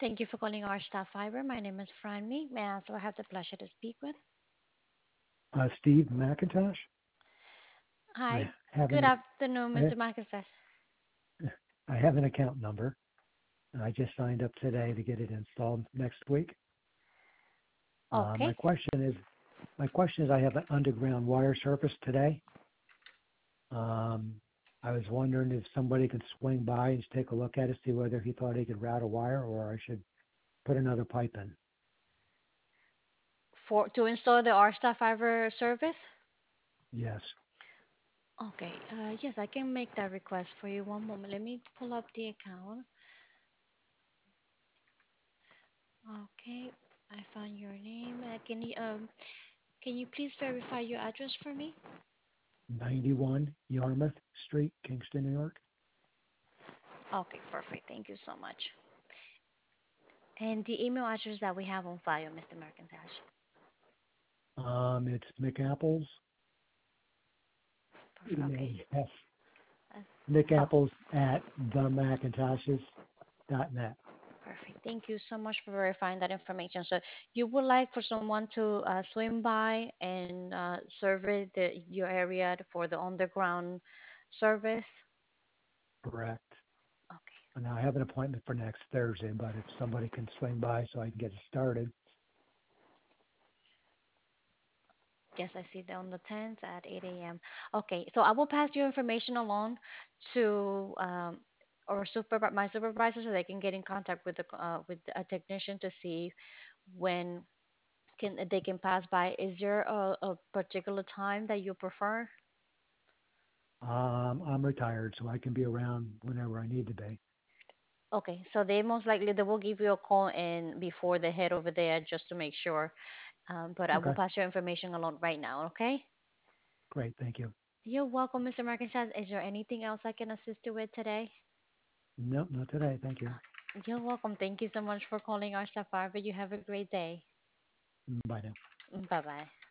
Thank you for calling our staff fiber. My name is Franmy. May I also have the pleasure to speak with? Steve McIntosh. I Hi. have Good an afternoon, I Mr. Marcus. I have an account number, and I just signed up today to get it installed next week. Uh, Okay. my question is, my question is, I have an underground wire service today. Um, I was wondering if somebody could swing by and take a look at it, see whether he thought he could route a wire, or I should put another pipe in. For to install the our staff fiber service? Yes. Okay. Yes, I can make that request for you. One moment. Let me pull up the account. Okay. I found your name. Can you please verify your address for me? 91 Yarmouth Street, Kingston, New York. Okay, perfect. Thank you so much. And the email address that we have on file, Mr. McIntosh. It's McApples. Perfect. Email Okay. yes. Uh, oh, McApples at themacintoshes.net. Perfect. Thank you so much for verifying that information. So you would like for someone to swim by and survey your area for the underground service? Correct. Okay. And I have an appointment for next Thursday, but if somebody can swing by so I can get it started. Yes, I see that on the 10th at 8 a.m. Okay, so I will pass your information along to my supervisor so they can get in contact with with a technician to see when can they can pass by. Is there a particular time that you prefer? I'm retired, so I can be around whenever I need to be. Okay, so they most likely they will give you a call and before they head over there just to make sure. But I will Okay, pass your information along right now. Okay. great. Thank you. You're welcome, Mr. Markinson. Is there anything else I can assist you with today? Nope, not today. Thank you. You're welcome. Thank you so much for calling our Sapphire. But you have a great day. Bye now. Bye bye.